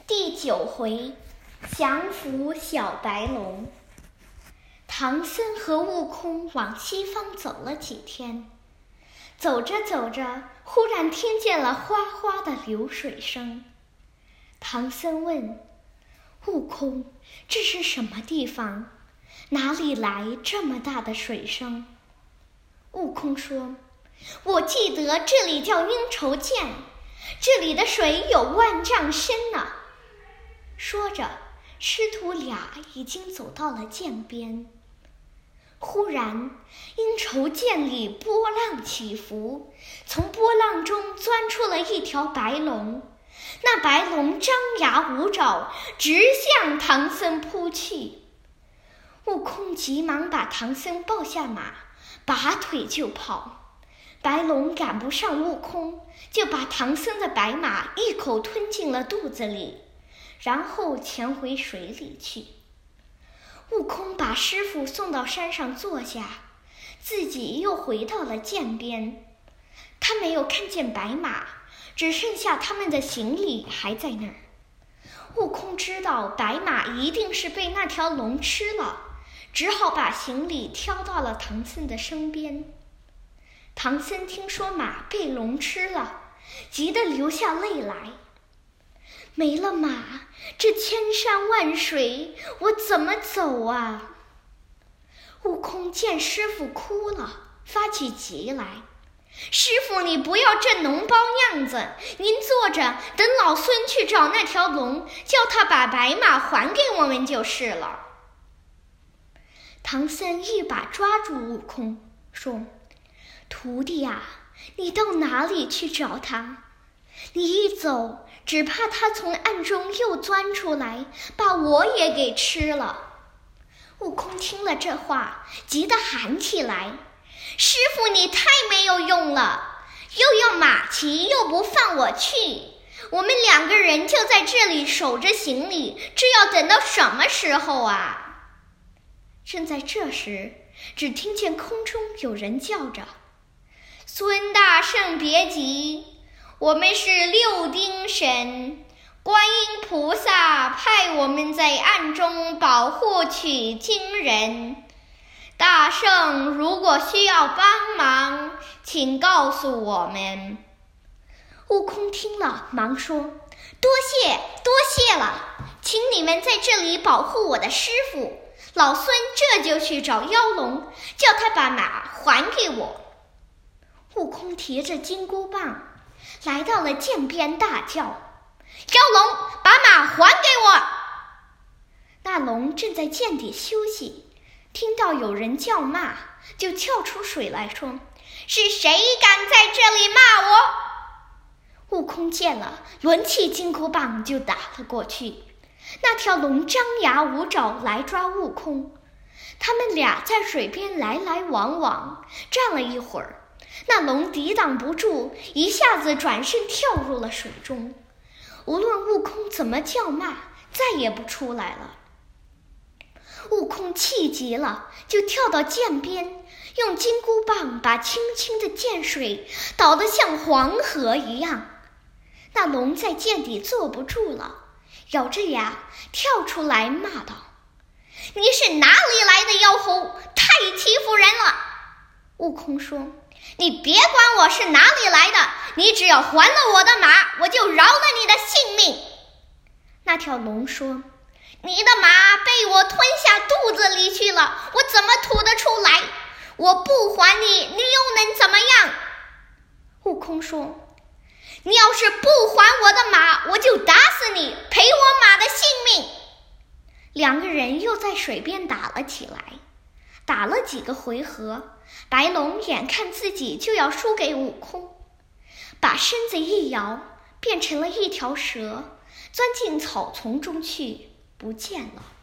第9回，降服小白龙。唐僧和悟空往西方走了几天，走着走着，忽然听见了哗哗的流水声。唐僧问悟空：“这是什么地方？哪里来这么大的水声？”悟空说：“我记得这里叫鹰愁涧，这里的水有万丈深呢。”说着，师徒俩已经走到了涧边。忽然，鹰愁涧里波浪起伏，从波浪中钻出了一条白龙。那白龙张牙舞爪，直向唐僧扑去。悟空急忙把唐僧抱下马，拔腿就跑。白龙赶不上悟空，就把唐僧的白马一口吞进了肚子里，然后潜回水里去。悟空把师傅送到山上坐下，自己又回到了涧边。他没有看见白马，只剩下他们的行李还在那儿。悟空知道白马一定是被那条龙吃了，只好把行李挑到了唐僧的身边。唐僧听说马被龙吃了，急得流下泪来。没了马，这千山万水，我怎么走啊？悟空见师傅哭了，发起急来：“师傅，你不要这脓包样子，您坐着，等老孙去找那条龙，叫他把白马还给我们就是了。”唐僧一把抓住悟空，说：“徒弟呀，你到哪里去找他？你一走，只怕他从暗中又钻出来，把我也给吃了。”悟空听了这话，急得喊起来：“师傅，你太没有用了，又要马骑，又不放我去，我们2个人就在这里守着行李，这要等到什么时候啊？”正在这时，只听见空中有人叫着：“孙大圣别急，我们是6丁神，观音菩萨派我们在暗中保护取经人。大圣如果需要帮忙，请告诉我们。”悟空听了，忙说：“多谢了，请你们在这里保护我的师傅。老孙这就去找妖龙，叫他把马还给我。”悟空提着金箍棒来到了涧边，大叫：“妖龙，把马还给我！”那龙正在涧底休息，听到有人叫骂，就跳出水来说：“是谁敢在这里骂我？”悟空见了，抡起金箍棒就打了过去。那条龙张牙舞爪来抓悟空，他们俩在水边来来往往，站了一会儿，那龙抵挡不住，一下子转身跳入了水中。无论悟空怎么叫骂，再也不出来了。悟空气急了，就跳到涧边，用金箍棒把清清的涧水倒得像黄河一样。那龙在涧底坐不住了，咬着牙跳出来骂道：“你是哪里来的妖猴，太欺负人了！”悟空说：“你别管我是哪里来的，你只要还了我的马，我就饶了你的性命。”那条龙说：“你的马被我吞下肚子里去了，我怎么吐得出来？我不还你，你又能怎么样？”悟空说：“你要是不还我的马，我就打死你，赔我马的性命。”2个人又在水边打了起来，打了几个回合，白龙眼看自己就要输给悟空，把身子一摇，变成了一条蛇，钻进草丛中去，不见了。